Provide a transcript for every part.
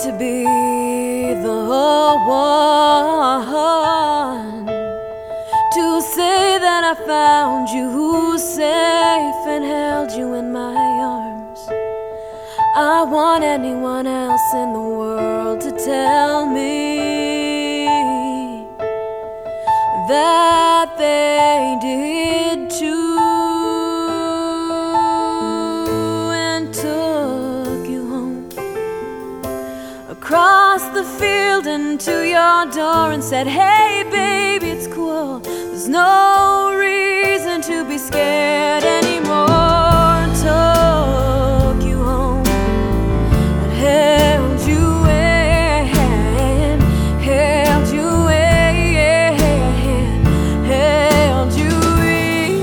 to be the one to say that I found you safe and held you in my arms. I want anyone else in the world to tell me that they did too, and took you home across the field and to your door and said, hey baby, it's cool, there's no reason to be scared anymore. Took you home and held you in, held you in, held you in.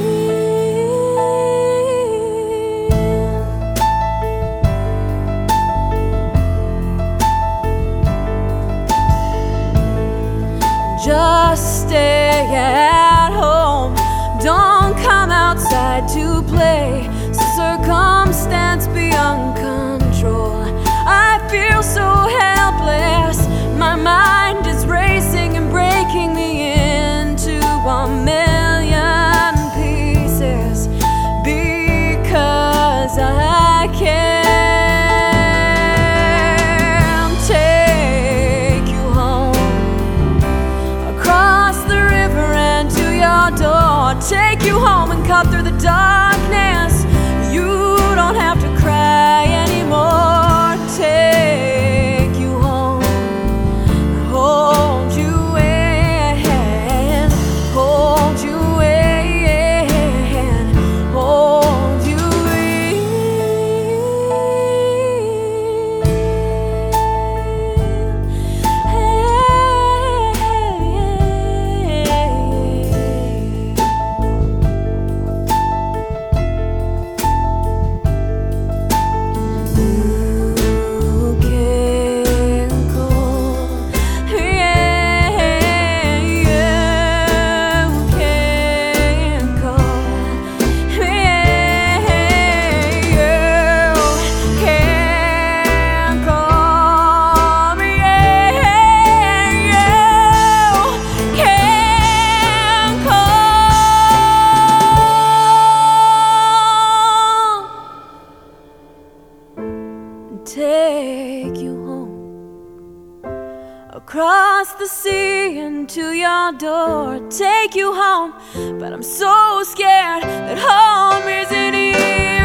Just stay at home, don't come outside to play. Circumstance beyond control, I feel so helpless. My mind is racing and breaking me into a million pieces because I can't take you home across the river and to your door. Take you home and cut through the darkness. You don't have to cry anymore. Take you home, hold you in, hold you in, hold you take you home across the sea and to your door. Take you home, but I'm so scared that home isn't here.